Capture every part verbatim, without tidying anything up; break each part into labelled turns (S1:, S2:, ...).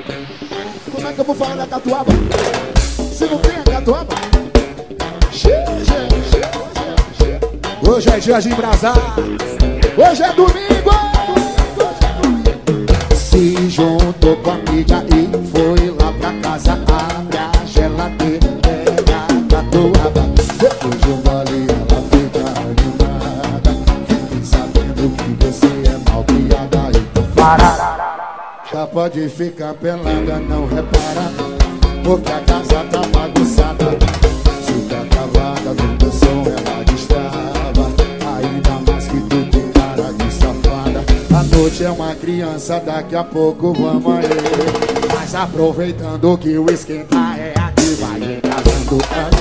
S1: Como é que eu vou falar da catuaba? Se não tem a catuaba? Hoje é dia de embrasar. Hoje é domingo. Se juntou com a amiga e foi lá pra casa. Abre a geladeira, pega a catuaba. Depois de um gole ela fica animada. Fique sabendo que você é malcriada. Então para. Já pode ficar pelada, não repara, porque a casa tá bagunçada. Se tá travada no teu som ela destrava. Ainda mais que tu tem cara de safada. A noite é uma criança, daqui a pouco vamos aí. Mas aproveitando que o esquenta é aqui, vai entrasando.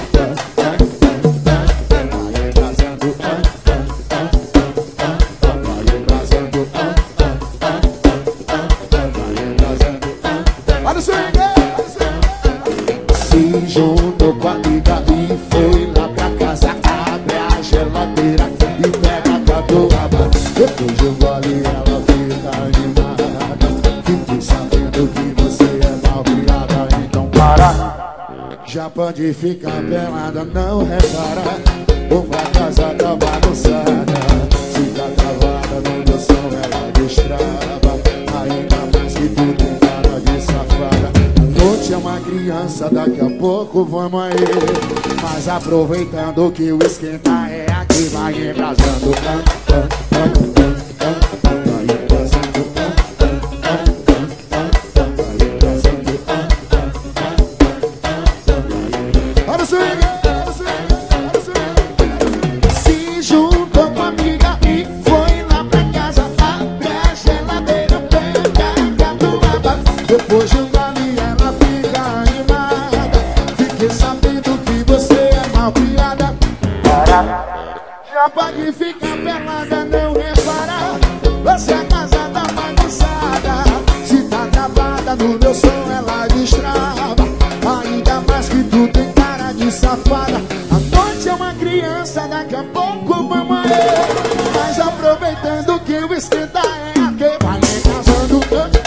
S1: Se juntou com a amiga e foi lá pra casa. Abre a geladeira e pega a catuaba. Depois de um gole ela fica animada. Fique sabendo que você é malcriada. Então para. Já pode ficar pelada, não repara, ou a casa tá bagunçada. Se tá travada no meu som ela destrava. Ainda mais que tu tem cara de safada. É uma criança, daqui a pouco vamos aí. Mas aproveitando que o esquenta é aqui, vai embrasando. Vai embrasando. Olha o swing, olha o swing, olha o swing. Se juntou com a amiga e foi lá pra casa. Abre a geladeira, pega a catuaba. Depois de um gole ela fica animada. Fique sabendo que você é malcriada. Já pode ficar pelada, não reparar, você a casa tá bagunçada. Se tá travada no meu som ela destrava. Ainda mais que tu tem cara de safada. A noite é uma criança, daqui a pouco vamos aí. Mas aproveitando que o esquenta é aqui, vai entrasando.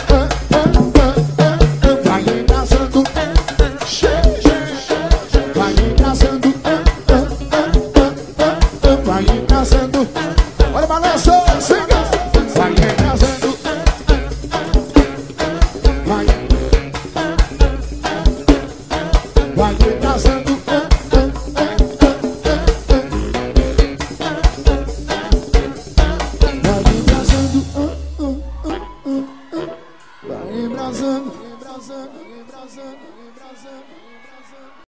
S1: Vai entrasando, olha o balanço, siga. Vai entrasando, vai, vai entrasando, vai entrasando, vai embrasando, embrasando, embrasando, embrasando.